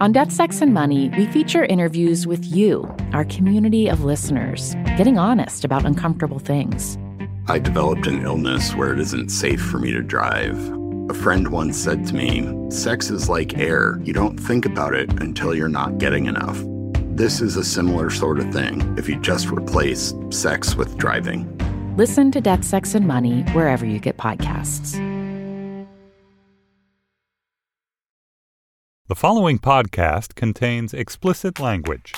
On Death, Sex, and Money, we feature interviews with you, our community of listeners, getting honest about uncomfortable things. I developed an illness where it isn't safe for me to drive. A friend once said to me, sex is like air. You don't think about it until you're not getting enough. This is a similar sort of thing if you just replace sex with driving. Listen to Death, Sex, and Money wherever you get podcasts. The following podcast contains explicit language.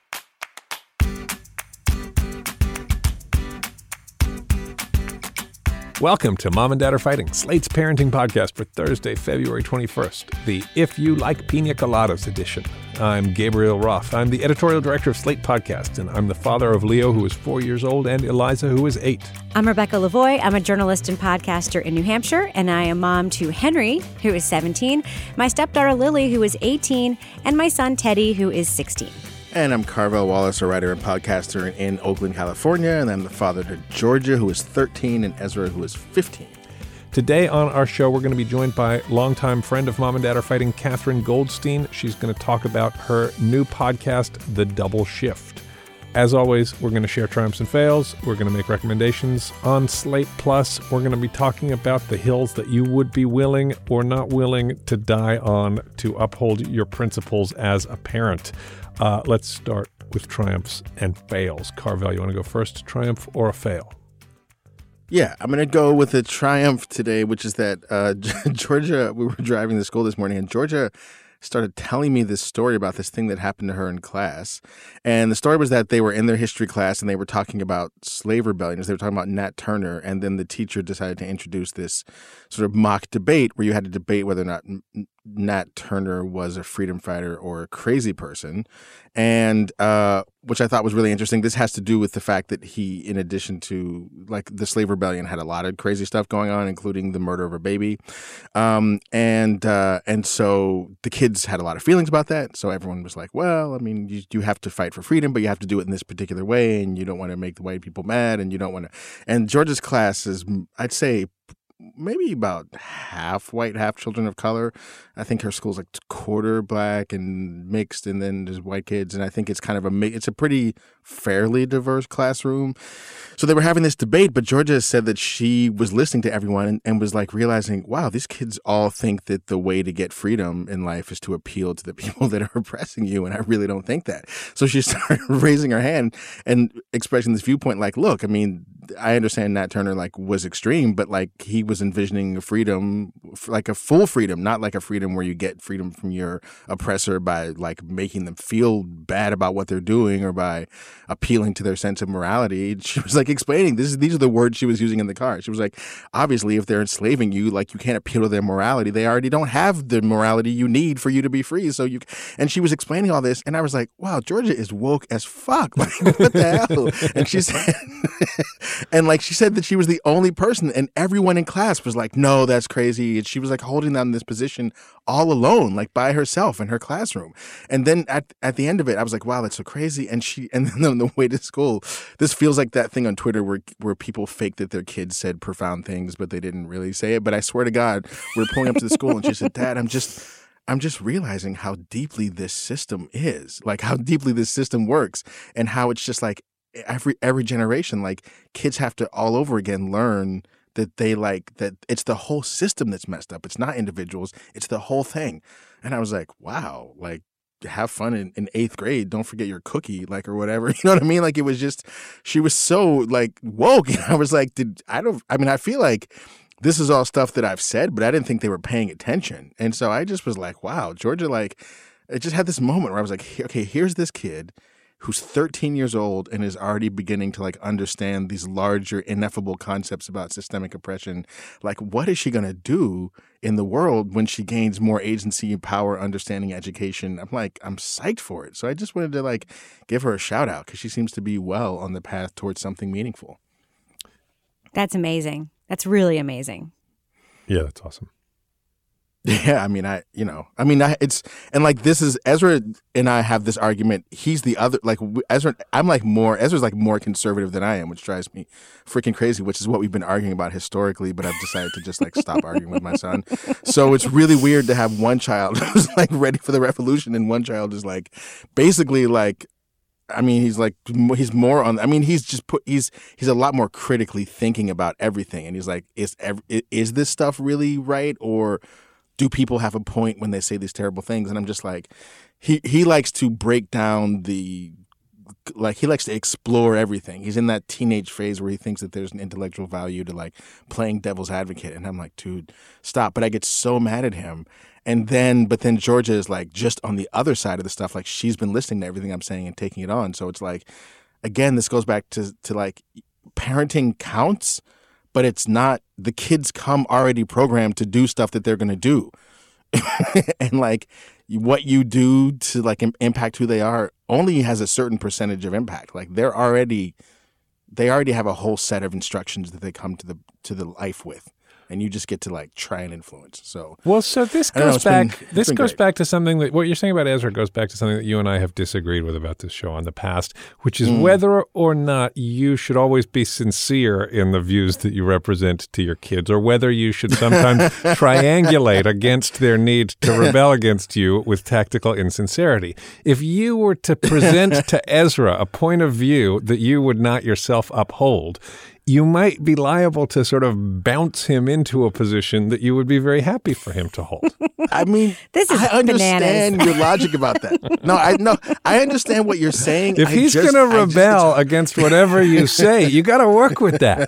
Welcome to Mom and Dad Are Fighting, Slate's parenting podcast for Thursday, February 21st, the If You Like Pina Coladas edition. I'm Gabriel Roth. I'm the editorial director of Slate Podcast, and I'm the father of Leo, who is 4 years old, and Eliza, who is 8. I'm Rebecca Lavoie. I'm a journalist and podcaster in New Hampshire, and I am mom to Henry, who is 17, my stepdaughter Lily, who is 18, and my son Teddy, who is 16. And I'm Carvel Wallace, a writer and podcaster in Oakland, California, and I'm the father to Georgia, who is 13, and Ezra, who is 15. Today on our show, we're going to be joined by longtime friend of Mom and Dad Are Fighting, Catherine Goldstein. She's going to talk about her new podcast, The Double Shift. As always, we're going to share triumphs and fails. We're going to make recommendations on Slate Plus. We're going to be talking about the hills that you would be willing or not willing to die on to uphold your principles as a parent. Let's start with triumphs and fails. Carvel, you want to go first? Triumph or a fail? Yeah, I'm going to go with a triumph today, which is that Georgia, we were driving to school this morning, and Georgia started telling me this story about this thing that happened to her in class. And the story was that they were in their history class and they were talking about slave rebellions. They were talking about Nat Turner. And then the teacher decided to introduce this sort of mock debate where you had to debate whether or not Nat Turner was a freedom fighter or a crazy person. And which I thought was really interesting. This has to do with the fact that he, in addition to like the slave rebellion, had a lot of crazy stuff going on, including the murder of a baby. And so the kids had a lot of feelings about that. So everyone was like, well, I mean, you have to fight for freedom, but you have to do it in this particular way. And you don't want to make the white people mad. And you don't want to. And Georgia's class is, I'd say, maybe about half white, half children of color. I think her school's like quarter black and mixed, and then there's white kids. And I think it's kind of it's a pretty fairly diverse classroom. So they were having this debate, but Georgia said that she was listening to everyone and was like realizing, wow, these kids all think that the way to get freedom in life is to appeal to the people that are oppressing you. And I really don't think that. So she started raising her hand and expressing this viewpoint like, look, I mean, I understand Nat Turner like was extreme, but like he was envisioning a freedom, like a full freedom, not like a freedom where you get freedom from your oppressor by like making them feel bad about what they're doing or by appealing to their sense of morality. She was like explaining these are the words she was using in the car. She was like, obviously, if they're enslaving you, like you can't appeal to their morality. They already don't have the morality you need for you to be free. And she was explaining all this, and I was like, wow, Georgia is woke as fuck. Like, what the hell? And she said, and like she said that she was the only person, and everyone in class was like, no, that's crazy. And she was like holding down this position all alone, like by herself in her classroom. And then at the end of it, I was like, wow, that's so crazy. And then on the way to school, this feels like that thing on Twitter where people fake that their kids said profound things, but they didn't really say it. But I swear to God, we're pulling up to the school and she said, Dad, I'm just realizing how deeply this system is, like how deeply this system works, and how it's just like every generation, like kids have to all over again learn that that it's the whole system that's messed up. It's not individuals, it's the whole thing. And I was like, wow, like have fun in 8th grade. Don't forget your cookie, like, or whatever. You know what I mean? Like, it was just, she was so like woke. And I was like, I feel like this is all stuff that I've said, but I didn't think they were paying attention. And so I just was like, wow, Georgia, like, it just had this moment where I was like, okay, here's this kid who's 13 years old and is already beginning to like understand these larger, ineffable concepts about systemic oppression. Like, what is she going to do in the world when she gains more agency, power, understanding, education? I'm psyched for it. So I just wanted to like give her a shout out because she seems to be well on the path towards something meaningful. That's amazing. That's really amazing. Yeah, that's awesome. Yeah, I mean, it's, and like, this is, Ezra and I have this argument. He's the other, like, Ezra's like more conservative than I am, which drives me freaking crazy, which is what we've been arguing about historically, but I've decided to just like stop arguing with my son. So it's really weird to have one child who's like ready for the revolution and one child is like, basically like, I mean, he's more on, I mean, he's a lot more critically thinking about everything. And he's like, is this stuff really right? Or do people have a point when they say these terrible things? And I'm just like, he likes to break down he likes to explore everything. He's in that teenage phase where he thinks that there's an intellectual value to like playing devil's advocate. And I'm like, dude, stop. But I get so mad at him. But then Georgia is like just on the other side of the stuff. Like she's been listening to everything I'm saying and taking it on. So it's like, again, this goes back to like parenting counts, but it's not, the kids come already programmed to do stuff that they're going to do. And like what you do to like impact who they are only has a certain percentage of impact. Like they already have a whole set of instructions that they come to the life with. And you just get to like try and influence. So this goes back to something that what you're saying about Ezra goes back to something that you and I have disagreed with about this show in the past, which is whether or not you should always be sincere in the views that you represent to your kids, or whether you should sometimes triangulate against their need to rebel against you with tactical insincerity. If you were to present to Ezra a point of view that you would not yourself uphold, you might be liable to sort of bounce him into a position that you would be very happy for him to hold. I mean, I understand your logic about that. I understand what you're saying. If he's going to rebel against whatever you say, you got to work with that.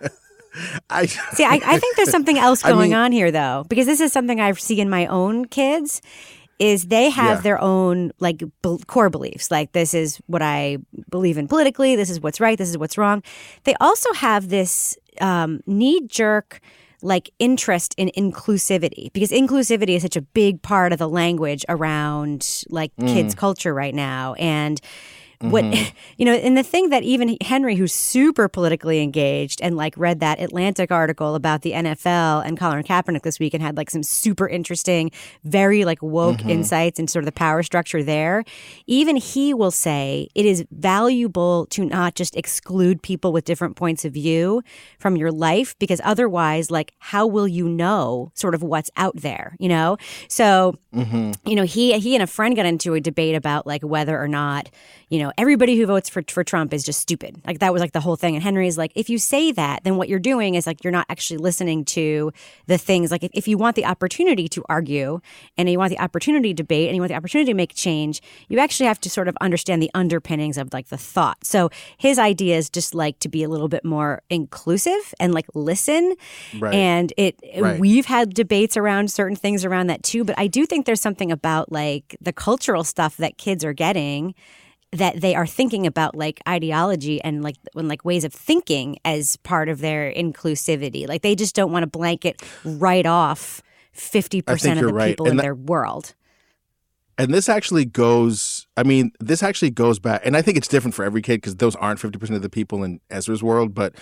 I think there's something else going on here, though, because this is something I see in my own kids. Is they have their own like core beliefs. Like, this is what I believe in politically. This is what's right. This is what's wrong. They also have this knee-jerk like interest in inclusivity, because inclusivity is such a big part of the language around like kids' culture right now. And what, and the thing that even Henry, who's super politically engaged and like read that Atlantic article about the NFL and Colin Kaepernick this week and had like some super interesting, very like woke insights into sort of the power structure there. Even he will say it is valuable to not just exclude people with different points of view from your life, because otherwise, like, how will you know sort of what's out there, you know? So, he and a friend got into a debate about like whether or not, everybody who votes for Trump is just stupid. Like, that was like the whole thing. And Henry's like, if you say that, then what you're doing is like, you're not actually listening to the things. Like, if you want the opportunity to argue and you want the opportunity to debate and you want the opportunity to make change, you actually have to sort of understand the underpinnings of like the thought. So his idea is just like to be a little bit more inclusive and like listen. Right. And we've had debates around certain things around that too. But I do think there's something about like the cultural stuff that kids are getting, that they are thinking about like ideology and like ways of thinking as part of their inclusivity. Like, they just don't want to blanket right off 50% of the people in their world. And this actually goes back, and I think it's different for every kid because those aren't 50% of the people in Ezra's world. But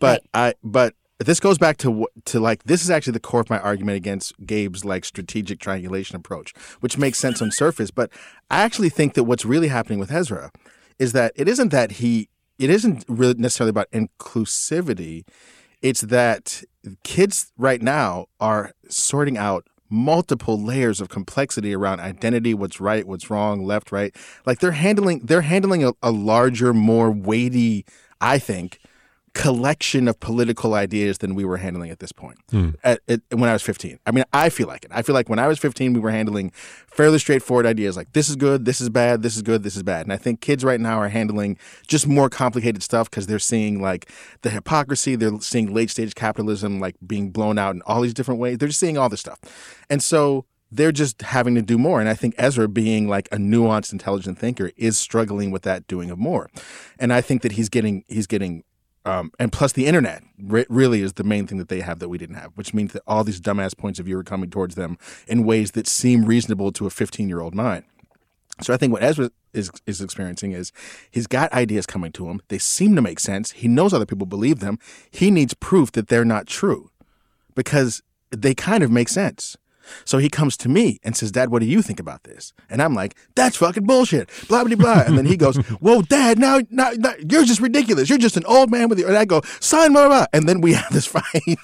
this goes back to like, this is actually the core of my argument against Gabe's like strategic triangulation approach, which makes sense on surface. But I actually think that what's really happening with Ezra is that it isn't really necessarily about inclusivity. It's that kids right now are sorting out multiple layers of complexity around identity, what's right, what's wrong, left, right. Like, they're handling a larger, more weighty, I think, collection of political ideas than we were handling at this point when I was 15. I mean, I feel like it. I feel like when I was 15, we were handling fairly straightforward ideas like, this is good, this is bad, this is good, this is bad. And I think kids right now are handling just more complicated stuff because they're seeing like the hypocrisy, they're seeing late stage capitalism like being blown out in all these different ways. They're just seeing all this stuff. And so they're just having to do more. And I think Ezra, being like a nuanced, intelligent thinker, is struggling with that doing of more. And I think that he's getting and plus the internet really is the main thing that they have that we didn't have, which means that all these dumbass points of view are coming towards them in ways that seem reasonable to a 15-year-old mind. So I think what Ezra is experiencing is he's got ideas coming to him. They seem to make sense. He knows other people believe them. He needs proof that they're not true because they kind of make sense. So he comes to me and says, Dad, what do you think about this? And I'm like, that's fucking bullshit, blah, blah, blah. And then he goes, whoa, Dad, now you're just ridiculous. You're just an old man with you. And I go, son, blah, blah. And then we have this fight.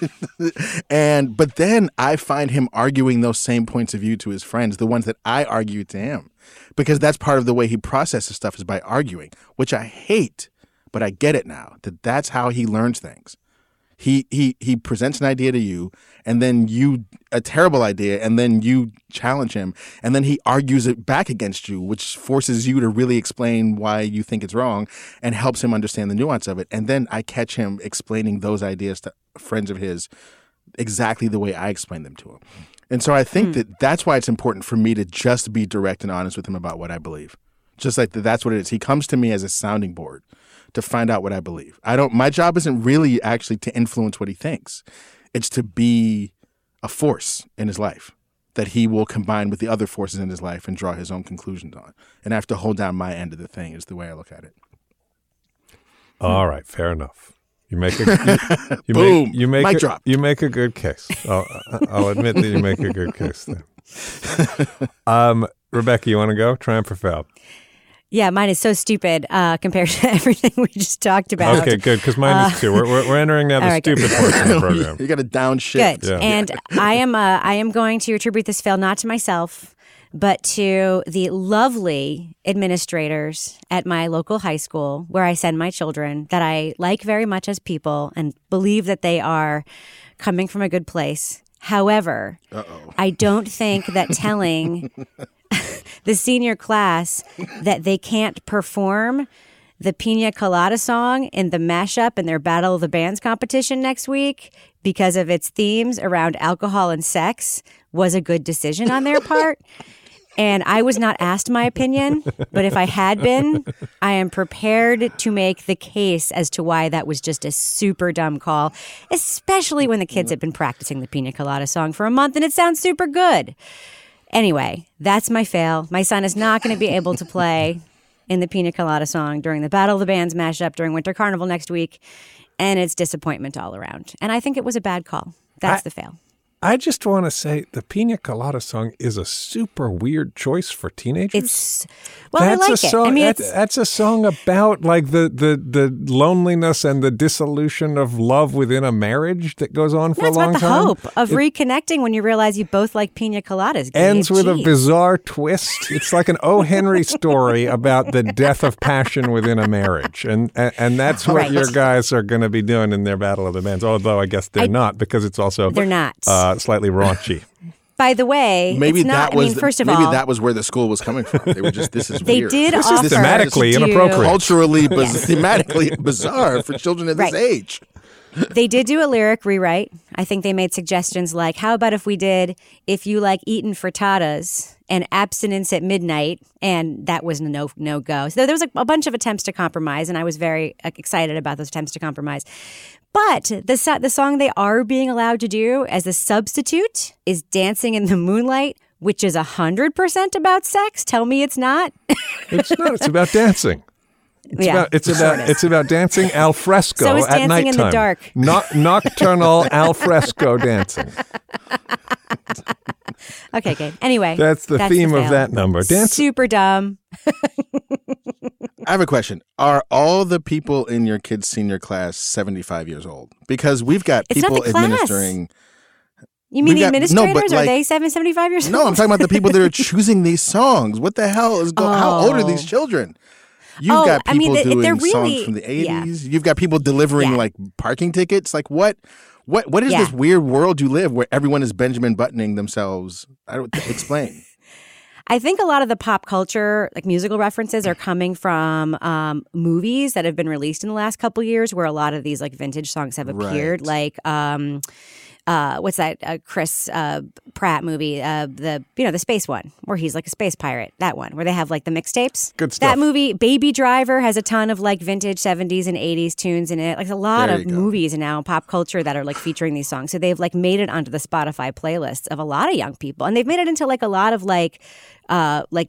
But then I find him arguing those same points of view to his friends, the ones that I argued to him. Because that's part of the way he processes stuff is by arguing, which I hate, but I get it now, that's how he learns things. He presents an idea to you, and then a terrible idea, and then you challenge him, and then he argues it back against you, which forces you to really explain why you think it's wrong and helps him understand the nuance of it. And then I catch him explaining those ideas to friends of his exactly the way I explained them to him. And so I think that's why it's important for me to just be direct and honest with him about what I believe. Just like that's what it is. He comes to me as a sounding board to find out what I believe. My job isn't really actually to influence what he thinks. It's to be a force in his life that he will combine with the other forces in his life and draw his own conclusions on. And I have to hold down my end of the thing is the way I look at it. All right, fair enough. You make a boom. Mic drop. You make a good case. I'll admit that you make a good case there. Rebecca, you want to go? Triumph or fail? Yeah, mine is so stupid compared to everything we just talked about. Okay, good, because mine is too. We're entering now the stupid portion of the program. You got to downshift. Good, yeah. And I am going to attribute this fail not to myself, but to the lovely administrators at my local high school where I send my children that I like very much as people and believe that they are coming from a good place. However, I don't think that telling the senior class that they can't perform the Pina Colada song in the mashup in their Battle of the Bands competition next week because of its themes around alcohol and sex was a good decision on their part. And I was not asked my opinion, but if I had been, I am prepared to make the case as to why that was just a super dumb call, especially when the kids had been practicing the Pina Colada song for a month and it sounds super good. Anyway, that's my fail. My son is not going to be able to play in the Pina Colada song during the Battle of the Bands mashup during Winter Carnival next week, and it's disappointment all around. And I think it was a bad call. That's the fail. I just want to say the Pina Colada song is a super weird choice for teenagers. I like it. I mean, that's a song about like the loneliness and the dissolution of love within a marriage that goes on for a long time. That's about the hope of reconnecting when you realize you both like pina coladas. Ends with a bizarre twist. It's like an O. Henry story about the death of passion within a marriage. And that's what your guys are going to be doing in their Battle of the Bands. Although I guess they're not, because it's also... They're not. Slightly raunchy. By the way, maybe it's not, first of all, maybe that was where the school was coming from. They were just, this is they weird. Did this offer is thematically inappropriate, culturally, thematically bizarre for children at this age. They did do a lyric rewrite. I think they made suggestions like, how about if we did, if you like eating frittatas and abstinence at midnight, and that was no go. So there was a bunch of attempts to compromise, and I was very excited about those attempts to compromise. But the song they are being allowed to do as a substitute is Dancing in the Moonlight, which is 100% about sex. Tell me it's not. It's not. It's about dancing. It's about dancing al fresco so is at dancing nighttime. In the dark. Nocturnal al fresco dancing. Okay, good. Anyway, that's the theme of that number. Super dumb. I have a question. Are all the people in your kids' senior class 75 years old? Because we've got people administering. You mean the administrators? Are they 75 years old? No, I'm talking about the people that are choosing these songs. What the hell is going on? How old are these children? You've got people doing songs from the 80s. Yeah. You've got people delivering like parking tickets. Like what is this weird world you live where everyone is Benjamin Buttoning themselves? I don't explain. I think a lot of the pop culture, like musical references, are coming from movies that have been released in the last couple of years, where a lot of these like vintage songs have appeared. Like what's that Chris Pratt movie? The space one where he's like a space pirate. That one where they have like the mixtapes. Good stuff. That movie, Baby Driver, has a ton of like vintage 70s and 80s tunes in it. Like a lot of movies now in pop culture that are like featuring these songs. So they've like made it onto the Spotify playlists of a lot of young people, and they've made it into like a lot of like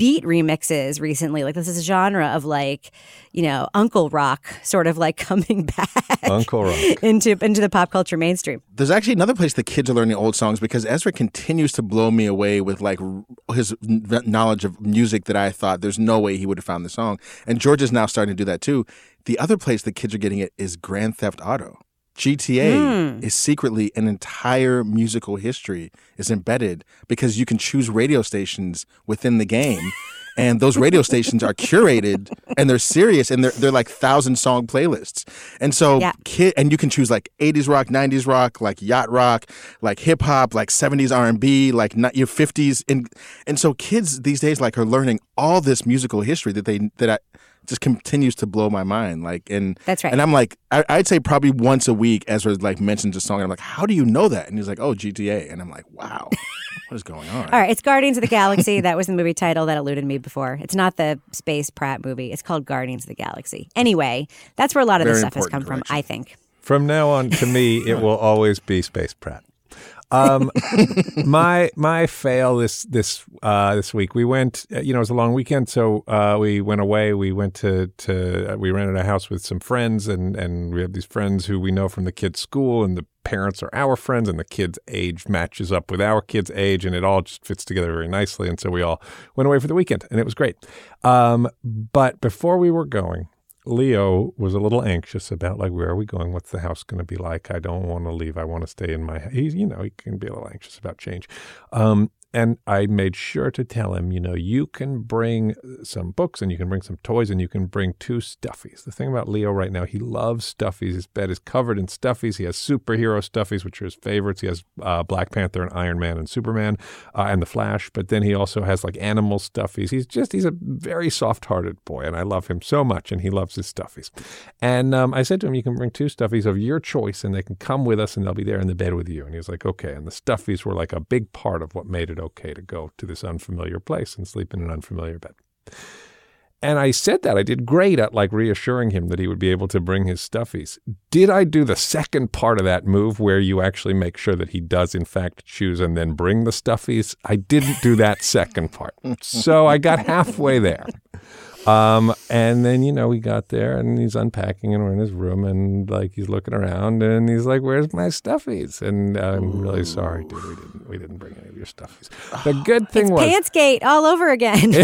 beat remixes recently. Like this is a genre of like, Uncle Rock sort of like coming back Uncle Rock into the pop culture mainstream. There's actually another place the kids are learning old songs because Ezra continues to blow me away with like his knowledge of music that I thought there's no way he would have found the song. And Georgia's now starting to do that too. The other place the kids are getting it is Grand Theft Auto. GTA is secretly an entire musical history is embedded because you can choose radio stations within the game. And those radio stations are curated and they're serious and they're like 1,000-song playlists. And so and you can choose like 80s rock, 90s rock, like yacht rock, like hip hop, like 70s R&B, like your 50s. And so kids these days like are learning all this musical history that just continues to blow my mind. Like, and that's right. And I'm like, I'd say probably once a week Ezra like mentions a song. And I'm like, how do you know that? And he's like, oh, GTA. And I'm like, wow, what is going on? All right, it's Guardians of the Galaxy. That was the movie title that eluded me before. It's not the Space Pratt movie. It's called Guardians of the Galaxy. Anyway, that's where a lot of this stuff has come from, I think. From now on, to me, it will always be Space Pratt. My fail this week. We went. It was a long weekend, so we went away. We went we rented a house with some friends, and we have these friends who we know from the kids' school, and the parents are our friends, and the kids' age matches up with our kids' age, and it all just fits together very nicely. And so we all went away for the weekend, and it was great. But before we were going, Leo was a little anxious about like, where are we going? What's the house going to be like? I don't want to leave. I want to stay in my house. He can be a little anxious about change. And I made sure to tell him, you can bring some books and you can bring some toys and you can bring 2 stuffies. The thing about Leo right now, he loves stuffies. His bed is covered in stuffies. He has superhero stuffies, which are his favorites. He has Black Panther and Iron Man and Superman and The Flash. But then he also has like animal stuffies. He's a very soft-hearted boy, and I love him so much, and he loves his stuffies. And I said to him, you can bring 2 stuffies of your choice, and they can come with us, and they'll be there in the bed with you. And he was like, okay. And the stuffies were like a big part of what made it okay to go to this unfamiliar place and sleep in an unfamiliar bed. And I said that. I did great at like reassuring him that he would be able to bring his stuffies. Did I do the second part of that move where you actually make sure that he does in fact choose and then bring the stuffies? I didn't do that second part. So I got halfway there. And then, we got there and he's unpacking and we're in his room and like he's looking around and he's like, where's my stuffies? And I'm really sorry, dude. We didn't bring any of your stuffies. The good thing was Pantsgate all over again.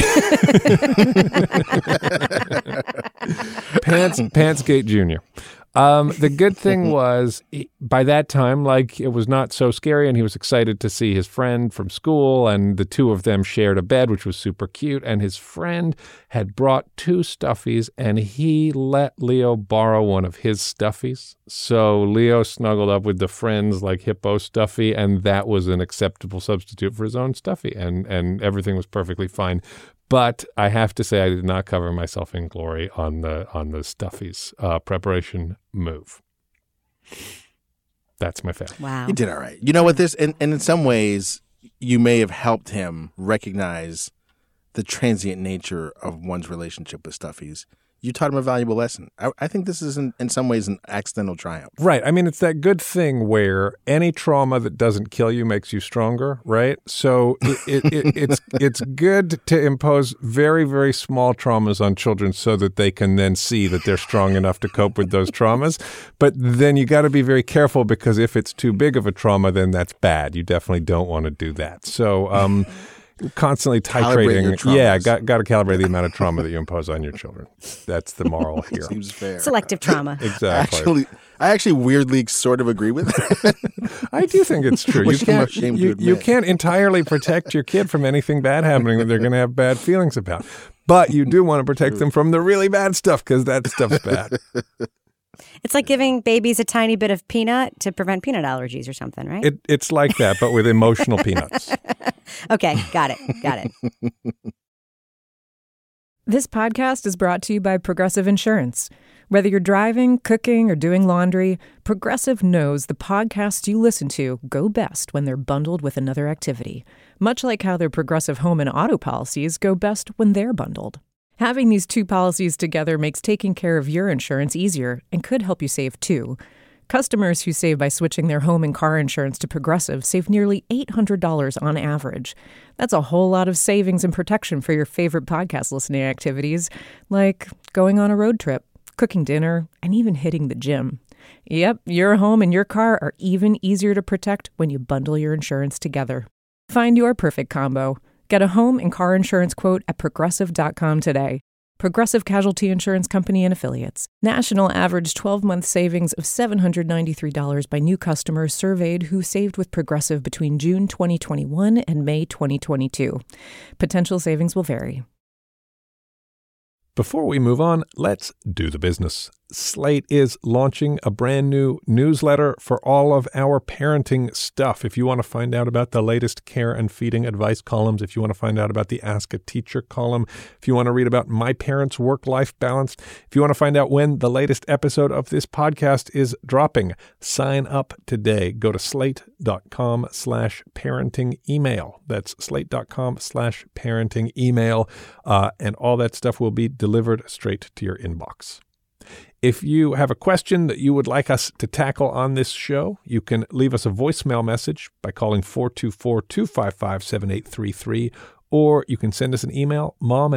Pantsgate Jr. The good thing was by that time, like it was not so scary and he was excited to see his friend from school and the 2 of them shared a bed, which was super cute. And his friend had brought 2 stuffies and he let Leo borrow one of his stuffies. So Leo snuggled up with the friend's like hippo stuffy, and that was an acceptable substitute for his own stuffy. And everything was perfectly fine. But I have to say I did not cover myself in glory on the stuffies preparation move. That's my fail. Wow. You did all right. You know what this, and in some ways, you may have helped him recognize the transient nature of one's relationship with stuffies. You taught him a valuable lesson. I think this is in some ways an accidental triumph. Right. I mean, it's that good thing where any trauma that doesn't kill you makes you stronger, right? So it's good to impose very, very small traumas on children so that they can then see that they're strong enough to cope with those traumas. But then you got to be very careful because if it's too big of a trauma, then that's bad. You definitely don't want to do that. So constantly titrating. Got to calibrate the amount of trauma that you impose on your children. That's the moral here. Seems fair. Selective trauma. Exactly. I actually weirdly sort of agree with that. I do think it's true. You can't entirely protect your kid from anything bad happening that they're going to have bad feelings about. But you do want to protect them from the really bad stuff because that stuff's bad. It's like giving babies a tiny bit of peanut to prevent peanut allergies or something, right? It's like that, but with emotional peanuts. Okay, got it. This podcast is brought to you by Progressive Insurance. Whether you're driving, cooking, or doing laundry, Progressive knows the podcasts you listen to go best when they're bundled with another activity, much like how their Progressive home and auto policies go best when they're bundled. Having these 2 policies together makes taking care of your insurance easier and could help you save too. Customers who save by switching their home and car insurance to Progressive save nearly $800 on average. That's a whole lot of savings and protection for your favorite podcast listening activities, like going on a road trip, cooking dinner, and even hitting the gym. Yep, your home and your car are even easier to protect when you bundle your insurance together. Find your perfect combo. Get a home and car insurance quote at Progressive.com today. Progressive Casualty Insurance Company and Affiliates. National average 12-month savings of $793 by new customers surveyed who saved with Progressive between June 2021 and May 2022. Potential savings will vary. Before we move on, let's do the business. Slate is launching a brand new newsletter for all of our parenting stuff. If you want to find out about the latest care and feeding advice columns, if you want to find out about the Ask a Teacher column, if you want to read about my parents' work-life balance, if you want to find out when the latest episode of this podcast is dropping, sign up today. Go to slate.com/parenting email. That's slate.com/parenting email, and all that stuff will be delivered straight to your inbox. If you have a question that you would like us to tackle on this show, you can leave us a voicemail message by calling 424-255-7833, or you can send us an email,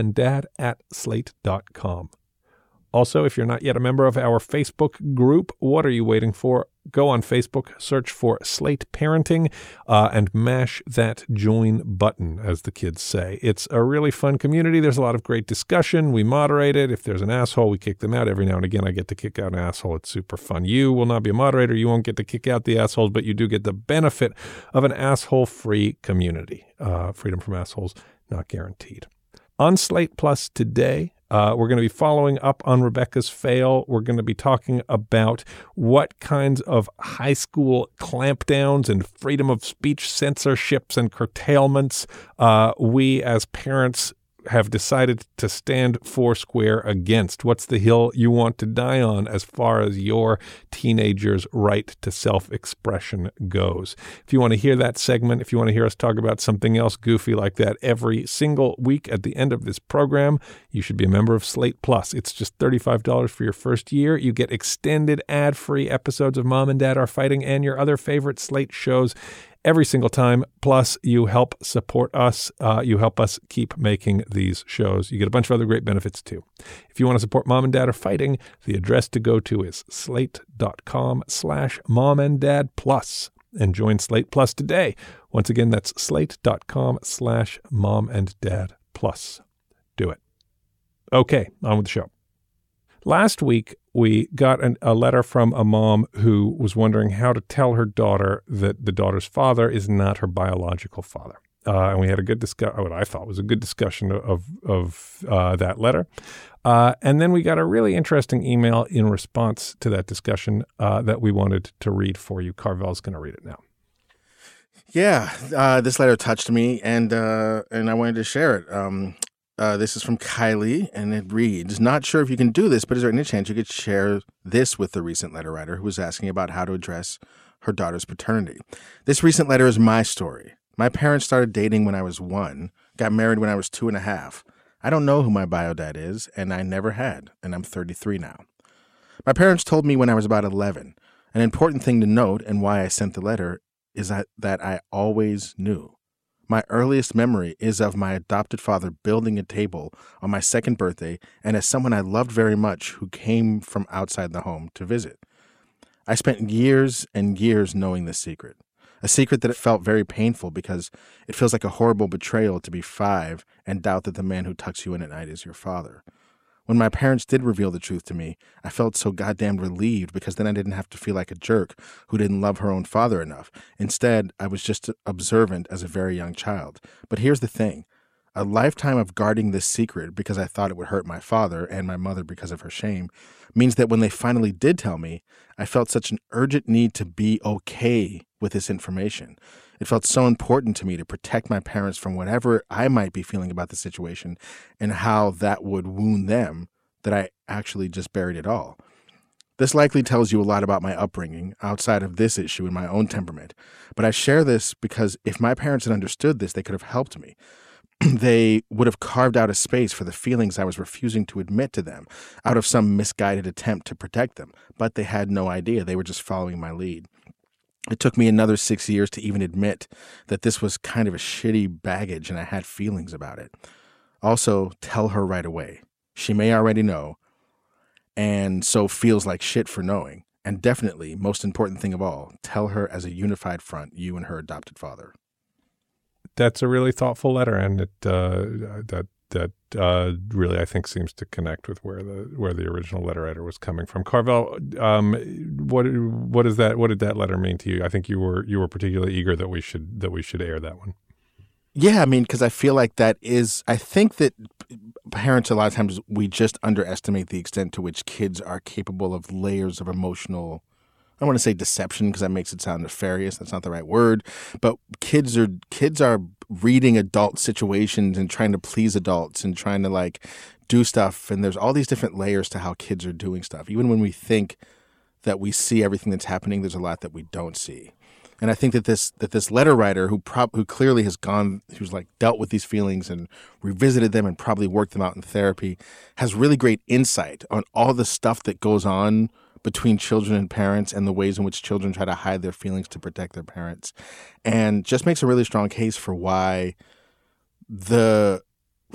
momanddad@slate.com. Also, if you're not yet a member of our Facebook group, what are you waiting for? Go on Facebook, search for Slate Parenting, and mash that join button, as the kids say. It's a really fun community. There's a lot of great discussion. We moderate it. If there's an asshole, we kick them out. Every now and again, I get to kick out an asshole. It's super fun. You will not be a moderator. You won't get to kick out the assholes, but you do get the benefit of an asshole-free community. Freedom from assholes, not guaranteed. On Slate Plus today, we're going to be following up on Rebecca's fail. We're going to be talking about what kinds of high school clampdowns and freedom of speech censorships and curtailments we as parents have decided to stand foursquare against. What's the hill you want to die on as far as your teenager's right to self-expression goes? If you want to hear that segment, if you want to hear us talk about something else goofy like that every single week at the end of this program, you should be a member of Slate Plus. It's just $35 for your first year. You get extended ad-free episodes of Mom and Dad Are Fighting and your other favorite Slate shows every single time. Plus, you help support us. You help us keep making these shows. You get a bunch of other great benefits, too. If you want to support Mom and Dad Are Fighting, the address to go to is slate.com/momanddadplus and join Slate Plus today. Once again, that's slate.com/momanddadplus. Do it. Okay, on with the show. Last week, we got a letter from a mom who was wondering how to tell her daughter that the daughter's father is not her biological father. And we had a good discussion, what I thought was a good discussion of that letter. And then we got a really interesting email in response to that discussion that we wanted to read for you. Carvel's going to read it now. Yeah, this letter touched me, and I wanted to share it. This is from Kylie, and it reads, "Not sure if you can do this, but is there any chance you could share this with the recent letter writer who was asking about how to address her daughter's paternity? This recent letter is my story. My parents started dating when I was 1, got married when I was 2.5. I don't know who my bio dad is, and I never had, and I'm 33 now. My parents told me when I was about 11. An important thing to note, and why I sent the letter, is that I always knew. My earliest memory is of my adopted father building a table on my 2nd birthday and as someone I loved very much who came from outside the home to visit. I spent years and years knowing this secret, a secret that felt very painful because it feels like a horrible betrayal to be 5 and doubt that the man who tucks you in at night is your father. When my parents did reveal the truth to me, I felt so goddamn relieved because then I didn't have to feel like a jerk who didn't love her own father enough. Instead, I was just observant as a very young child. But here's the thing. A lifetime of guarding this secret because I thought it would hurt my father and my mother because of her shame means that when they finally did tell me, I felt such an urgent need to be okay with this information. It felt so important to me to protect my parents from whatever I might be feeling about the situation and how that would wound them that I actually just buried it all. This likely tells you a lot about my upbringing outside of this issue and my own temperament. But I share this because if my parents had understood this, they could have helped me. they would have carved out a space for the feelings I was refusing to admit to them out of some misguided attempt to protect them. But they had no idea. They were just following my lead. It took me another 6 years to even admit that this was kind of a shitty baggage and I had feelings about it. Also, tell her right away. She may already know, and so feels like shit for knowing. And definitely, most important thing of all, tell her as a unified front, you and her adopted father. That's a really thoughtful letter, and it really, I think, seems to connect with where the original letter writer was coming from. Carvel, what did that letter mean to you? I think you were particularly eager that we should air that one. Yeah, I mean, because I feel like I think that parents, a lot of times, we just underestimate the extent to which kids are capable of layers of emotional, I don't want to say deception because that makes it sound nefarious. That's not the right word. But kids are reading adult situations and trying to please adults and trying to like do stuff. And there's all these different layers to how kids are doing stuff. Even when we think that we see everything that's happening, there's a lot that we don't see. And I think that this letter writer who clearly has who's like dealt with these feelings and revisited them and probably worked them out in therapy, has really great insight on all the stuff that goes on between children and parents and the ways in which children try to hide their feelings to protect their parents, and just makes a really strong case for why the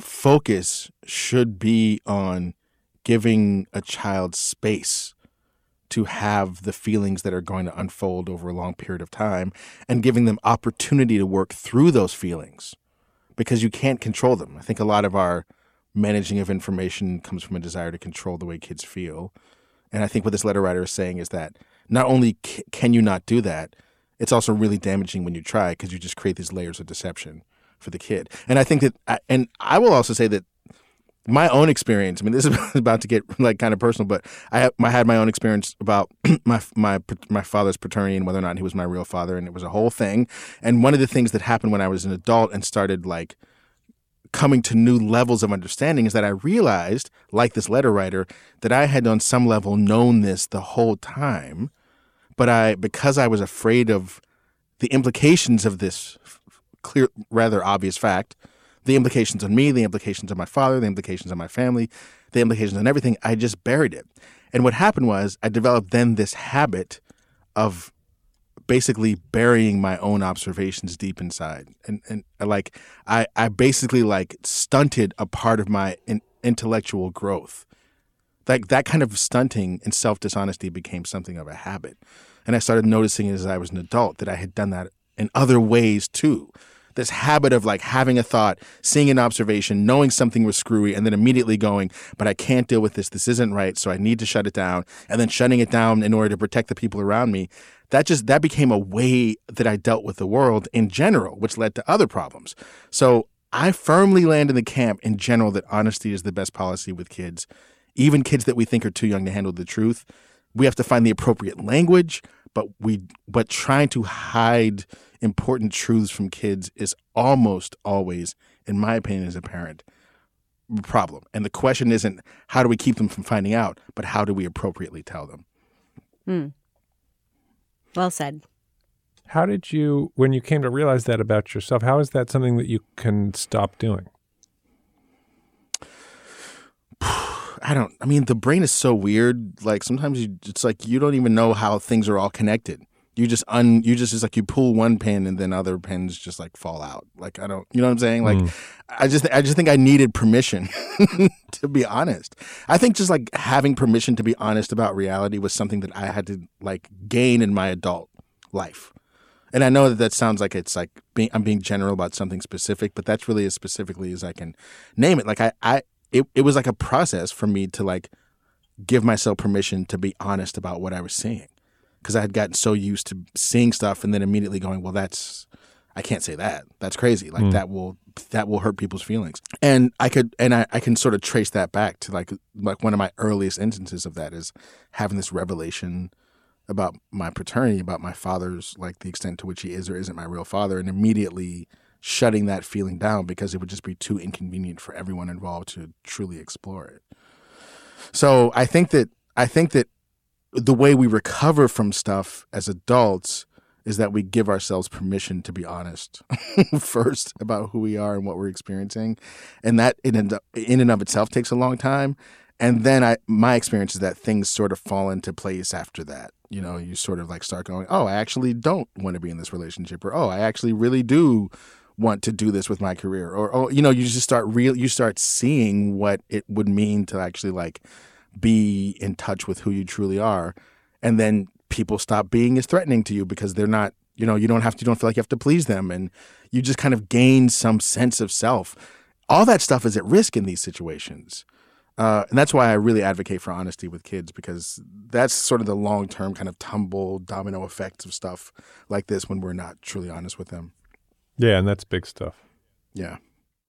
focus should be on giving a child space to have the feelings that are going to unfold over a long period of time and giving them opportunity to work through those feelings because you can't control them. I think a lot of our managing of information comes from a desire to control the way kids feel. And I think what this letter writer is saying is that not only can you not do that, it's also really damaging when you try because you just create these layers of deception for the kid. And I think that, and I will also say that my own experience, I mean, this is about to get like kind of personal, but I had my own experience about my father's paternity and whether or not he was my real father, and it was a whole thing. And one of the things that happened when I was an adult and started like coming to new levels of understanding is that I realized, like this letter writer, that I had on some level known this the whole time, but because I was afraid of the implications of this clear, rather obvious fact, the implications on me, the implications on my father, the implications on my family, the implications on everything, I just buried it. And what happened was I developed then this habit of basically burying my own observations deep inside. And like I basically like stunted a part of my intellectual growth. Like that kind of stunting and self-dishonesty became something of a habit. And I started noticing as I was an adult that I had done that in other ways too. This habit of like having a thought, seeing an observation, knowing something was screwy, and then immediately going, but I can't deal with this. This isn't right, so I need to shut it down. And then shutting it down in order to protect the people around me. That became a way that I dealt with the world in general, which led to other problems. So I firmly land in the camp in general that honesty is the best policy with kids, even kids that we think are too young to handle the truth. We have to find the appropriate language, but trying to hide important truths from kids is almost always, in my opinion as a parent, a problem. And the question isn't how do we keep them from finding out, but how do we appropriately tell them? Well said. How did you, when you came to realize that about yourself, how is that something that you can stop doing? I mean, the brain is so weird. Like sometimes it's like you don't even know how things are all connected. It's like you pull one pin and then other pins just like fall out. Like you know what I'm saying? Like I just think I needed permission to be honest. I think just like having permission to be honest about reality was something that I had to like gain in my adult life. And I know that sounds like it's like I'm being general about something specific, but that's really as specifically as I can name it. Like it was like a process for me to like give myself permission to be honest about what I was seeing. Because I had gotten so used to seeing stuff and then immediately going, well, I can't say that. That's crazy. Like that will hurt people's feelings. And I can sort of trace that back to like one of my earliest instances of that is having this revelation about my paternity, about my father's, like the extent to which he is or isn't my real father, and immediately shutting that feeling down because it would just be too inconvenient for everyone involved to truly explore it. So I think that the way we recover from stuff as adults is that we give ourselves permission to be honest first about who we are and what we're experiencing. And that in and of itself takes a long time. And then my experience is that things sort of fall into place after that. You know, you sort of like start going, oh, I actually don't want to be in this relationship, or, oh, I actually really do want to do this with my career, or, oh, you know, you just you start seeing what it would mean to actually like be in touch with who you truly are. And then people stop being as threatening to you because they're not, you know, you don't feel like you have to please them, and you just kind of gain some sense of self. All that stuff is at risk in these situations. And that's why I really advocate for honesty with kids, because that's sort of the long-term kind of domino effects of stuff like this when we're not truly honest with them. Yeah, and that's big stuff. Yeah.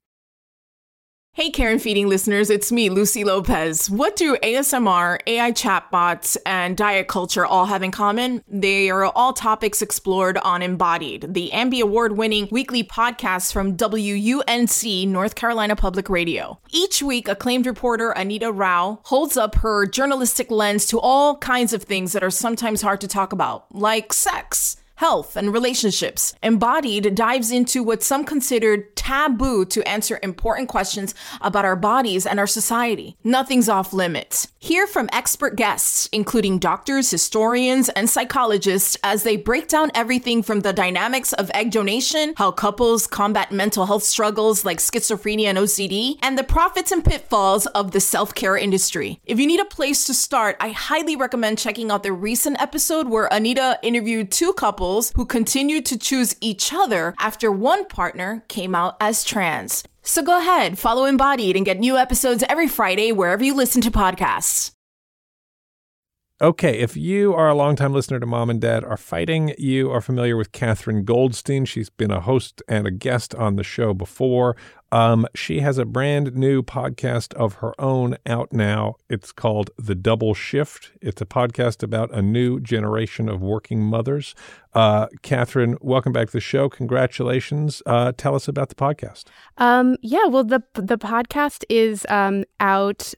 Hey, Karen Feeding listeners, it's me, Lucy Lopez. What do ASMR, AI chatbots, and diet culture all have in common? They are all topics explored on Embodied, the Ambie Award-winning weekly podcast from WUNC, North Carolina Public Radio. Each week, acclaimed reporter Anita Rao holds up her journalistic lens to all kinds of things that are sometimes hard to talk about, like sex, health, and relationships. Embodied dives into what some considered taboo to answer important questions about our bodies and our society. Nothing's off limits. Hear from expert guests, including doctors, historians, and psychologists, as they break down everything from the dynamics of egg donation, how couples combat mental health struggles like schizophrenia and OCD, and the profits and pitfalls of the self-care industry. If you need a place to start, I highly recommend checking out the recent episode where Anita interviewed two couples who continued to choose each other after one partner came out as trans. So go ahead, follow Embodied and get new episodes every Friday wherever you listen to podcasts. Okay, if you are a longtime listener to Mom and Dad Are Fighting, you are familiar with Katherine Goldstein. She's been a host and a guest on the show before. She has a brand new podcast of her own out now. It's called The Double Shift. It's a podcast about a new generation of working mothers. Katherine, welcome back to the show. Congratulations. Tell us about the podcast. The podcast is out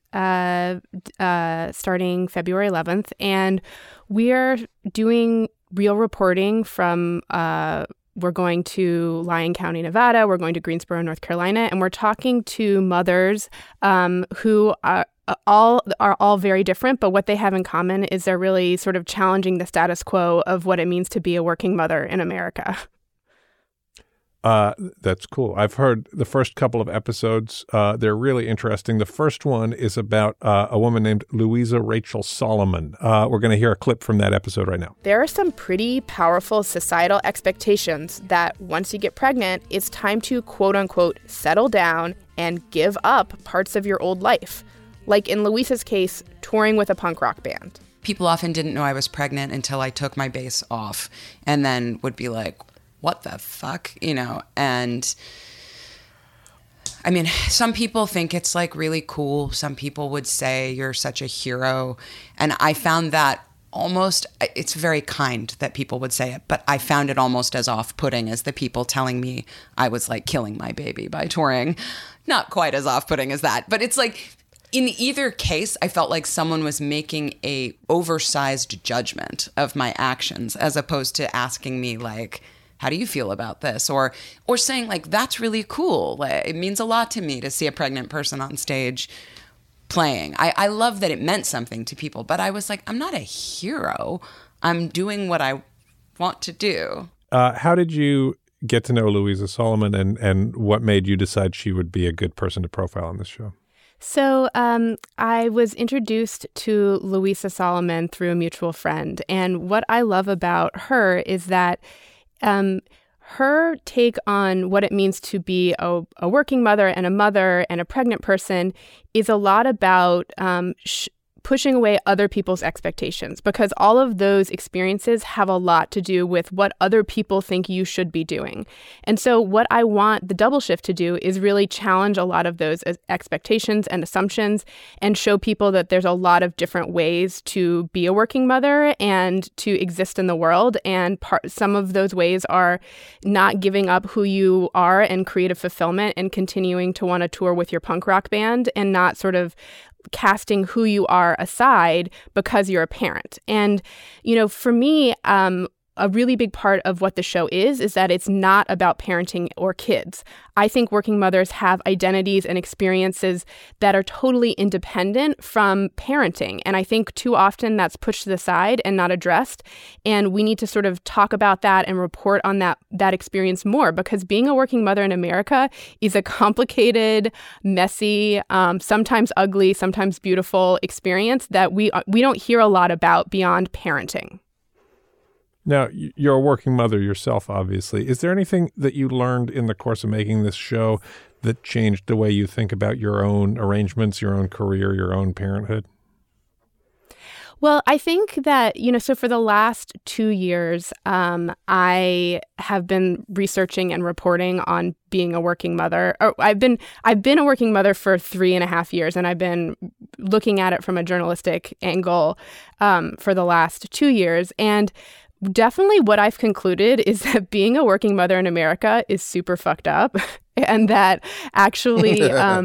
starting February 11th, and we're doing real reporting from we're going to Lyon County, Nevada. We're going to Greensboro, North Carolina, and we're talking to mothers who are all very different, but what they have in common is they're really sort of challenging the status quo of what it means to be a working mother in America. That's cool. I've heard the first couple of episodes. They're really interesting. The first one is about a woman named Louisa Rachel Solomon. We're going to hear a clip from that episode right now. There are some pretty powerful societal expectations that once you get pregnant, it's time to quote unquote settle down and give up parts of your old life. Like in Louisa's case, touring with a punk rock band. People often didn't know I was pregnant until I took my base off, and then would be like, what the fuck, you know? And I mean, some people think it's like really cool. Some people would say you're such a hero. And I found that almost, it's very kind that people would say it, but I found it almost as off-putting as the people telling me I was like killing my baby by touring. Not quite as off-putting as that, but it's like, in either case, I felt like someone was making a oversized judgment of my actions as opposed to asking me like, how do you feel about this? Or saying like, that's really cool. Like, it means a lot to me to see a pregnant person on stage playing. I love that it meant something to people, but I was like, I'm not a hero. I'm doing what I want to do. How did you get to know Louisa Solomon, and what made you decide she would be a good person to profile on this show? So I was introduced to Louisa Solomon through a mutual friend. And what I love about her is that her take on what it means to be a working mother and a mother and a pregnant person is a lot about pushing away other people's expectations, because all of those experiences have a lot to do with what other people think you should be doing. And so what I want the Double Shift to do is really challenge a lot of those expectations and assumptions and show people that there's a lot of different ways to be a working mother and to exist in the world. And some of those ways are not giving up who you are and creative fulfillment and continuing to want to tour with your punk rock band, and not sort of casting who you are aside because you're a parent. And, you know, for me, a really big part of what the show is that it's not about parenting or kids. I think working mothers have identities and experiences that are totally independent from parenting. And I think too often that's pushed to the side and not addressed. And we need to sort of talk about that and report on that experience more, because being a working mother in America is a complicated, messy, sometimes ugly, sometimes beautiful experience that we don't hear a lot about beyond parenting. Now, you're a working mother yourself, obviously. Is there anything that you learned in the course of making this show that changed the way you think about your own arrangements, your own career, your own parenthood? Well, I think that, so for the last 2 years, I have been researching and reporting on being a working mother. I've been a working mother for 3.5 years, and I've been looking at it from a journalistic angle for the last 2 years. And definitely what I've concluded is that being a working mother in America is super fucked up, and that actually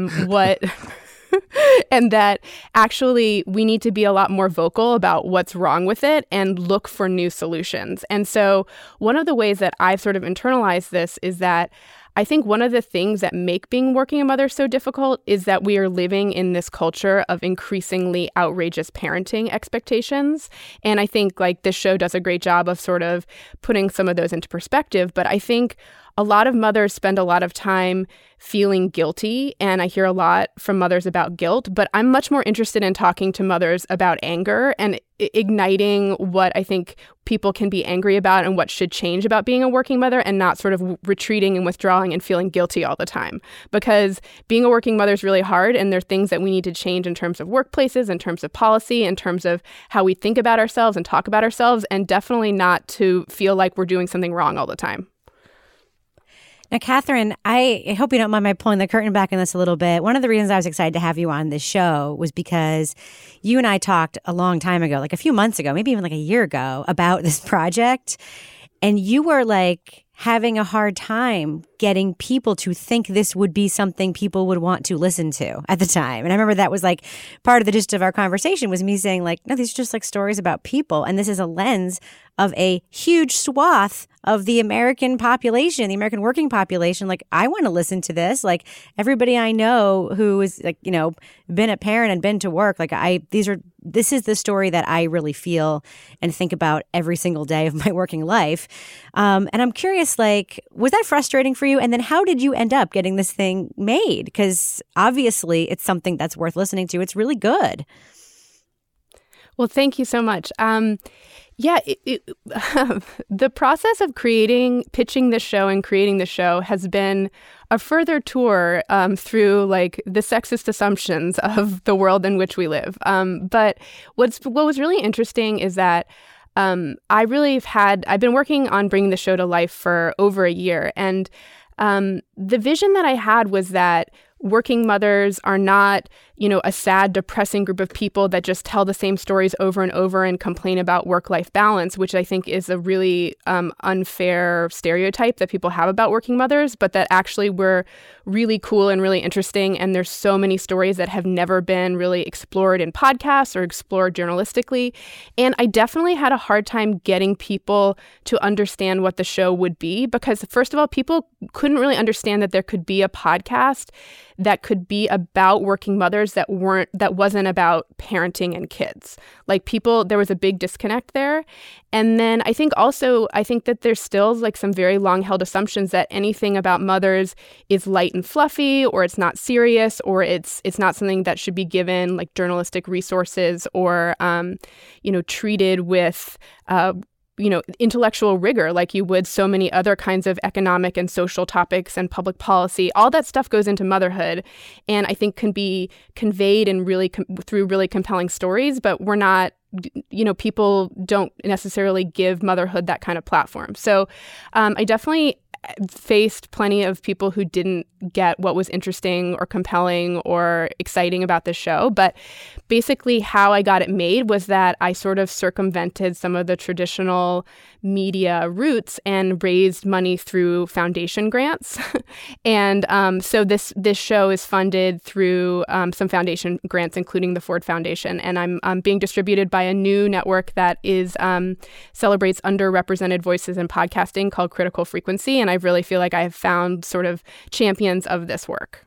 and that actually we need to be a lot more vocal about what's wrong with it and look for new solutions. And so one of the ways that I've sort of internalized this is that I think one of the things that make being working a mother so difficult is that we are living in this culture of increasingly outrageous parenting expectations. And I think like this show does a great job of sort of putting some of those into perspective. But I think a lot of mothers spend a lot of time feeling guilty, and I hear a lot from mothers about guilt, but I'm much more interested in talking to mothers about anger and igniting what I think people can be angry about and what should change about being a working mother, and not sort of retreating and withdrawing and feeling guilty all the time. Because being a working mother is really hard, and there are things that we need to change in terms of workplaces, in terms of policy, in terms of how we think about ourselves and talk about ourselves, and definitely not to feel like we're doing something wrong all the time. Now, Catherine, I hope you don't mind my pulling the curtain back on this a little bit. One of the reasons I was excited to have you on this show was because you and I talked a long time ago, like a few months ago, maybe even like a year ago, about this project. And you were like having a hard time getting people to think this would be something people would want to listen to at the time. And I remember that was like part of the gist of our conversation was me saying like, no, these are just like stories about people. And this is a lens of a huge swath of the American population, the American working population. Like, I want to listen to this. Like, everybody I know who is like, been a parent and been to work, like this is the story that I really feel and think about every single day of my working life. And I'm curious, like, was that frustrating for you? And then how did you end up getting this thing made? Because obviously it's something that's worth listening to. It's really good. Well, thank you so much. The process of pitching the show and creating the show has been a further tour through like the sexist assumptions of the world in which we live. But what was really interesting is that I've been working on bringing the show to life for over a year. And the vision that I had was that working mothers are not, a sad, depressing group of people that just tell the same stories over and over and complain about work-life balance, which I think is a really unfair stereotype that people have about working mothers, but that actually we're really cool and really interesting. And there's so many stories that have never been really explored in podcasts or explored journalistically. And I definitely had a hard time getting people to understand what the show would be, because first of all, people couldn't really understand that there could be a podcast that could be about working mothers that wasn't about parenting and kids. Like there was a big disconnect there. And then I think that there's still like some very long held assumptions that anything about mothers is light and fluffy, or it's not serious, or it's not something that should be given like journalistic resources or, treated with, intellectual rigor like you would so many other kinds of economic and social topics and public policy. All that stuff goes into motherhood, and I think can be conveyed in through really compelling stories, but we're not, people don't necessarily give motherhood that kind of platform. So I definitely faced plenty of people who didn't get what was interesting or compelling or exciting about the show. But basically how I got it made was that I sort of circumvented some of the traditional media routes and raised money through foundation grants. And so this show is funded through some foundation grants, including the Ford Foundation. And I'm being distributed by a new network that is celebrates underrepresented voices in podcasting called Critical Frequency. And I really feel like I have found sort of champions of this work.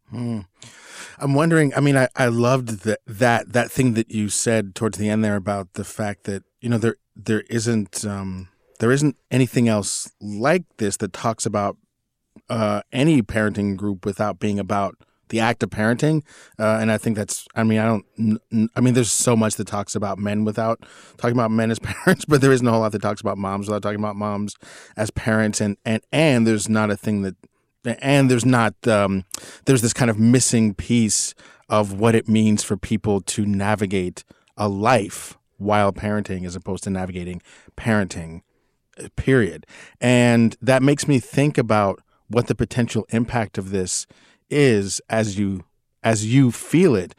I'm wondering, I mean, I loved that thing that you said towards the end there about the fact that, you know, there isn't anything else like this that talks about any parenting group without being about the act of parenting. And I think that's, I mean, there's so much that talks about men without talking about men as parents, but there isn't a whole lot that talks about moms without talking about moms as parents. And there's not a thing that, and there's this kind of missing piece of what it means for people to navigate a life while parenting as opposed to navigating parenting, period. And that makes me think about what the potential impact of this is as you feel it.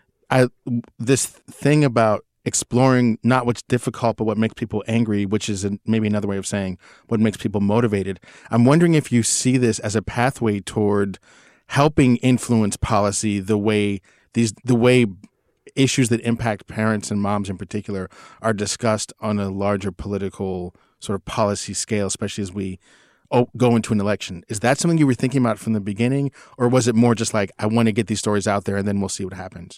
This thing about exploring not what's difficult, but what makes people angry, which is maybe another way of saying what makes people motivated. I'm wondering if you see this as a pathway toward helping influence policy the way issues that impact parents and moms in particular are discussed on a larger political sort of policy scale, especially as we go into an election. Is that something you were thinking about from the beginning, or was it more just like, I want to get these stories out there and then we'll see what happens?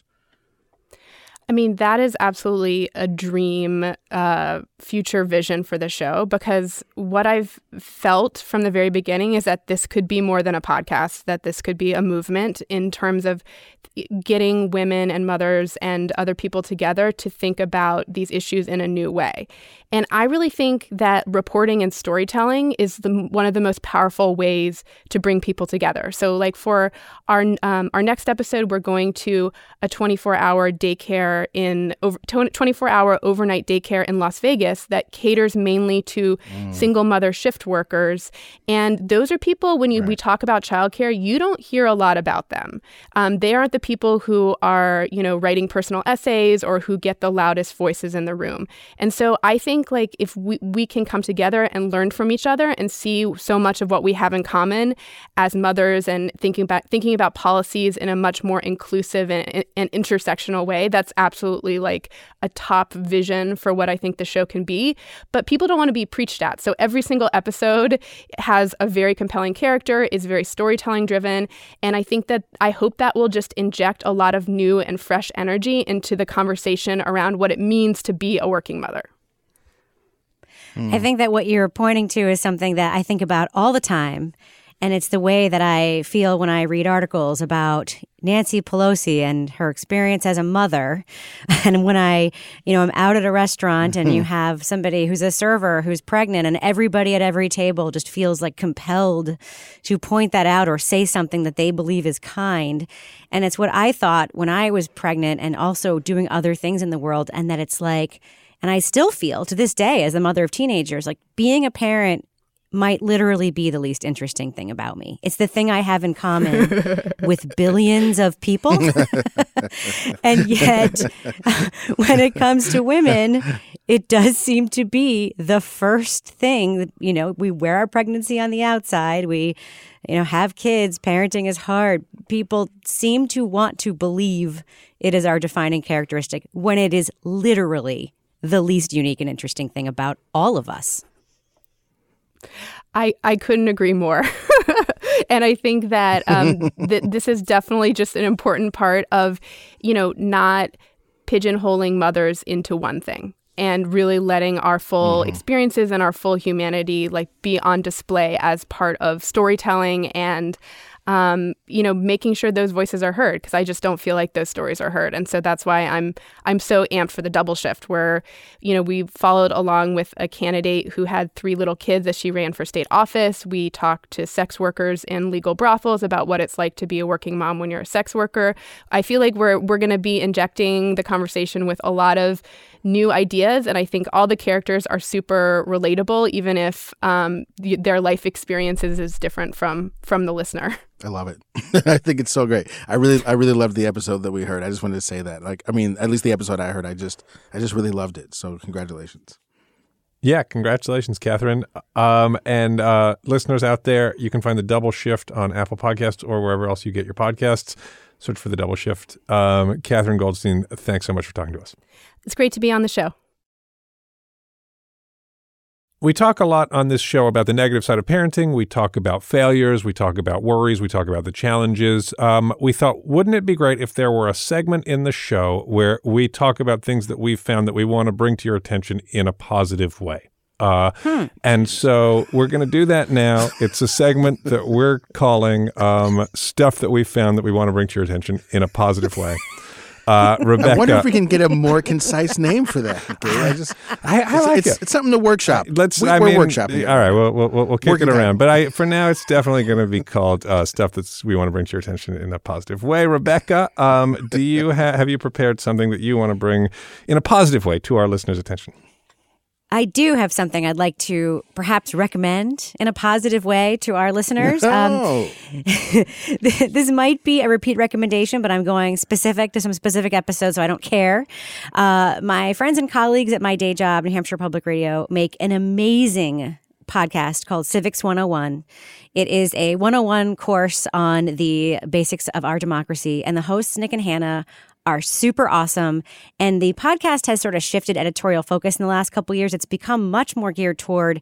I mean, that is absolutely a dream future vision for the show, because what I've felt from the very beginning is that this could be more than a podcast, that this could be a movement in terms of getting women and mothers and other people together to think about these issues in a new way. And I really think that reporting and storytelling is one of the most powerful ways to bring people together. So like for our next episode, we're going to a 24-hour daycare 24-hour overnight daycare in Las Vegas that caters mainly to single mother shift workers. And those are people, when we talk about childcare, you don't hear a lot about them. They aren't the people who are, writing personal essays or who get the loudest voices in the room. And so I think like if we can come together and learn from each other and see so much of what we have in common as mothers and thinking about policies in a much more inclusive and intersectional way, that's absolutely like a top vision for what I think the show can be. But people don't want to be preached at. So every single episode has a very compelling character, is very storytelling driven. And I hope that will just inject a lot of new and fresh energy into the conversation around what it means to be a working mother. I think that what you're pointing to is something that I think about all the time. And it's the way that I feel when I read articles about Nancy Pelosi and her experience as a mother. And when I'm out at a restaurant and you have somebody who's a server who's pregnant and everybody at every table just feels like compelled to point that out or say something that they believe is kind. And it's what I thought when I was pregnant and also doing other things in the world. And that it's like, and I still feel to this day as a mother of teenagers, like being a parent might literally be the least interesting thing about me. It's the thing I have in common with billions of people. And yet, when it comes to women, it does seem to be the first thing that, we wear our pregnancy on the outside. We, have kids. Parenting is hard. People seem to want to believe it is our defining characteristic when it is literally the least unique and interesting thing about all of us. I couldn't agree more. And I think that this is definitely just an important part of, not pigeonholing mothers into one thing and really letting our full experiences and our full humanity be on display as part of storytelling and making sure those voices are heard, because I just don't feel like those stories are heard. And so that's why I'm so amped for the double shift, where, we followed along with a candidate who had 3 little kids as she ran for state office. We talked to sex workers in legal brothels about what it's like to be a working mom when you're a sex worker. I feel like we're going to be injecting the conversation with a lot of new ideas, and I think all the characters are super relatable, even if their life experiences is different from the listener. I love it. I think it's so great. I really loved the episode that we heard. I just wanted to say that. At least the episode I heard, I just really loved it. So congratulations. Yeah, congratulations, Catherine. And listeners out there, you can find The Double Shift on Apple Podcasts or wherever else you get your podcasts. Search for The Double Shift. Catherine Goldstein, thanks so much for talking to us. It's great to be on the show. We talk a lot on this show about the negative side of parenting. We talk about failures. We talk about worries. We talk about the challenges. We thought, wouldn't it be great if there were a segment in the show where we talk about things that we've found that we want to bring to your attention in a positive way? And so we're going to do that now. It's a segment that we're calling Stuff That We Found That We Want to Bring to Your Attention in a Positive Way. Rebecca, I wonder if we can get a more concise name for that. I like it. It's something to workshop. We're workshopping. All right, we'll kick it around. But for now, it's definitely going to be called stuff that we want to bring to your attention in a positive way. Rebecca, do you have you prepared something that you want to bring in a positive way to our listeners' attention? I do have something I'd like to perhaps recommend in a positive way to our listeners. This might be a repeat recommendation, but I'm going specific to some specific episodes, so I don't care. My friends and colleagues at my day job, New Hampshire Public Radio, make an amazing podcast called Civics 101. It is a 101 course on the basics of our democracy, and the hosts, Nick and Hannah, are super awesome. And the podcast has sort of shifted editorial focus in the last couple of years. It's become much more geared toward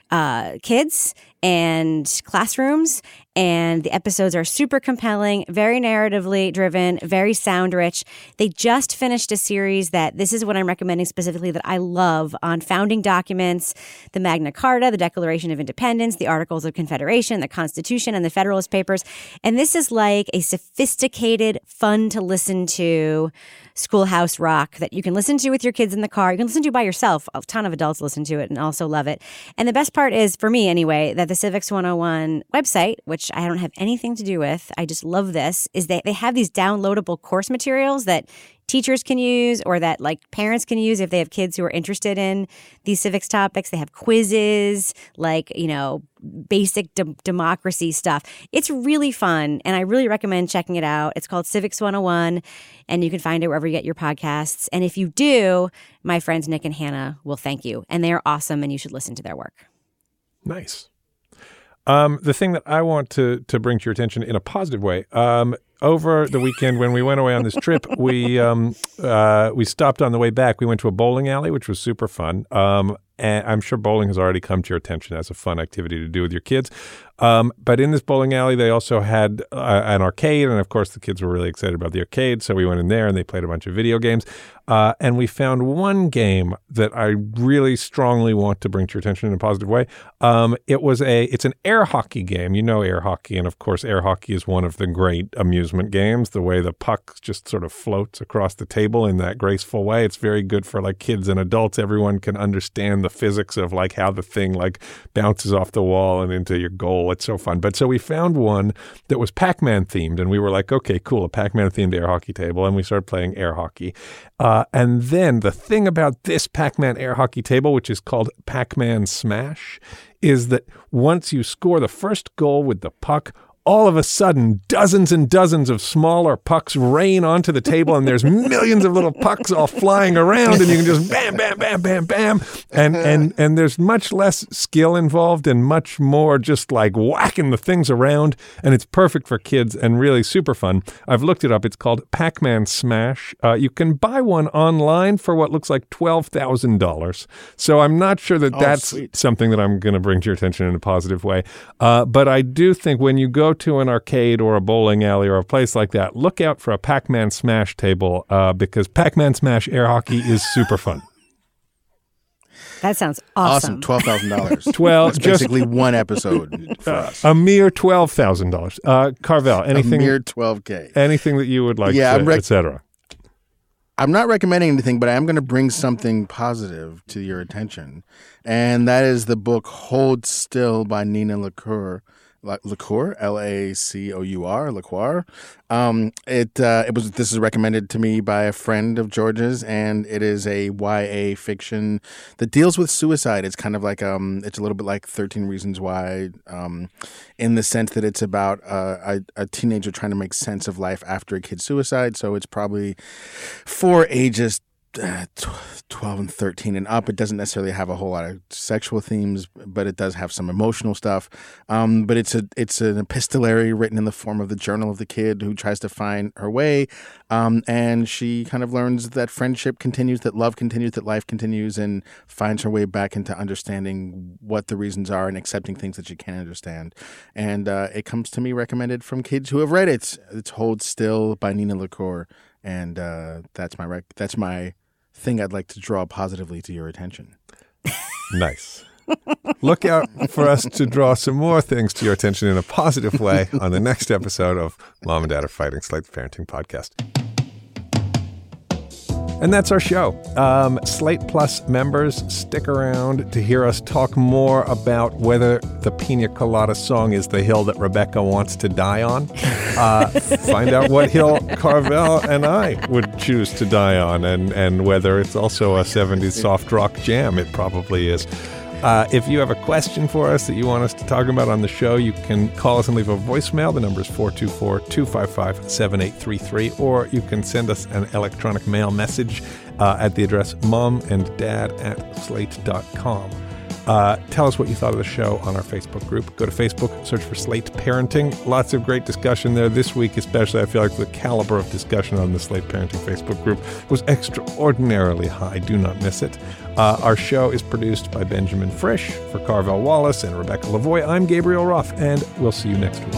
kids and classrooms. And the episodes are super compelling, very narratively driven, very sound rich. They just finished a series that this is what I'm recommending specifically that I love on founding documents, the Magna Carta, the Declaration of Independence, the Articles of Confederation, the Constitution, and the Federalist Papers. And this is like a sophisticated, fun to listen to schoolhouse rock that you can listen to with your kids in the car. You can listen to by yourself. A ton of adults listen to it and also love it. And the best part is, for me anyway, that the Civics 101 website, which I don't have anything to do with, I just love this, is they have these downloadable course materials that teachers can use or that like parents can use if they have kids who are interested in these civics topics. They have quizzes, like, basic democracy stuff. It's really fun, and I really recommend checking it out. It's called Civics 101, and you can find it wherever you get your podcasts. And if you do, my friends Nick and Hannah will thank you, and they're awesome, and you should listen to their work. Nice. The thing that I want to bring to your attention in a positive way, over the weekend when we went away on this trip, we stopped on the way back. We went to a bowling alley, which was super fun. And I'm sure bowling has already come to your attention as a fun activity to do with your kids. But in this bowling alley, they also had an arcade. And of course, the kids were really excited about the arcade. So we went in there and they played a bunch of video games. And we found one game that I really strongly want to bring to your attention in a positive way. It's an air hockey game. You know air hockey. And of course, air hockey is one of the great amusement games. The way the puck just sort of floats across the table in that graceful way. It's very good for like kids and adults. Everyone can understand the physics of like how the thing like bounces off the wall and into your goal. It's so fun. But so we found one that was Pac-Man themed, and we were like, okay, cool, a Pac-Man themed air hockey table, and we started playing air hockey. And then the thing about this Pac-Man air hockey table, which is called Pac-Man Smash, is that once you score the first goal with the puck, all of a sudden, dozens and dozens of smaller pucks rain onto the table, and there's millions of little pucks all flying around, and you can just bam, bam, bam, bam, bam. And there's much less skill involved and much more just like whacking the things around, and it's perfect for kids and really super fun. I've looked it up. It's called Pac-Man Smash. You can buy one online for what looks like $12,000. So I'm not sure that that's sweet. Something that I'm going to bring to your attention in a positive way. But I do think when you go to an arcade or a bowling alley or a place like that, look out for a Pac-Man Smash table because Pac-Man Smash air hockey is super fun. That sounds awesome. $12,000. That's basically one episode for us. A mere $12,000. Carvel, anything? A mere $12K. Anything that you would like, etc. I'm not recommending anything, but I am going to bring something positive to your attention, and that is the book Hold Still by Nina LaCour. Lacour, Lacour, Lacour. This is recommended to me by a friend of George's, and it is a YA fiction that deals with suicide. It's kind of like it's a little bit like 13 Reasons Why, in the sense that it's about a teenager trying to make sense of life after a kid's suicide. So it's probably for ages 12 and 13 and up. It doesn't necessarily have a whole lot of sexual themes, but it does have some emotional stuff. But it's an epistolary written in the form of the journal of the kid who tries to find her way. And she kind of learns that friendship continues, that love continues, that life continues, and finds her way back into understanding what the reasons are and accepting things that she can't understand. And it comes to me recommended from kids who have read it. It's Hold Still by Nina LaCour. And that's my thing I'd like to draw positively to your attention. Nice. Look out for us to draw some more things to your attention in a positive way on the next episode of Mom and Dad Are Fighting, Slate's parenting podcast. And that's our show. Slate Plus members, stick around to hear us talk more about whether the Pina Colada song is the hill that Rebecca wants to die on. Find out what hill Carvel and I would choose to die on, and whether it's also a 70s soft rock jam. It probably is. If you have a question for us that you want us to talk about on the show, you can call us and leave a voicemail. The number is 424-255-7833, or you can send us an electronic mail message at the address momanddad@slate.com. Tell us what you thought of the show on our Facebook group. Go to Facebook, search for Slate Parenting. Lots of great discussion there. This week especially, I feel like the caliber of discussion on the Slate Parenting Facebook group was extraordinarily high. Do not miss it. Our show is produced by Benjamin Frisch for Carvel Wallace and Rebecca Lavoie. I'm Gabriel Roth, and we'll see you next week.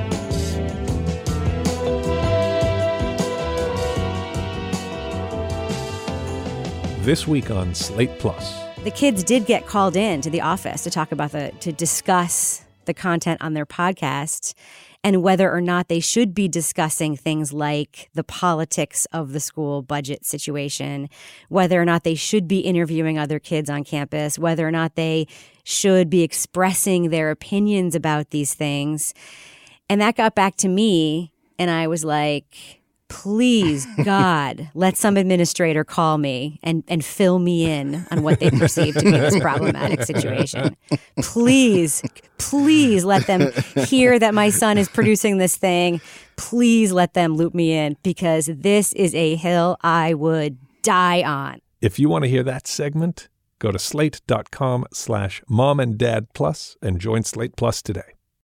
This week on Slate Plus. The kids did get called in to the office to talk about to discuss the content on their podcast and whether or not they should be discussing things like the politics of the school budget situation, whether or not they should be interviewing other kids on campus, whether or not they should be expressing their opinions about these things. And that got back to me, and I was like, please, God, let some administrator call me and fill me in on what they perceive to be this problematic situation. Please let them hear that my son is producing this thing. Please let them loop me in, because this is a hill I would die on. If you want to hear that segment, go to slate.com/momanddadplus and join Slate Plus today.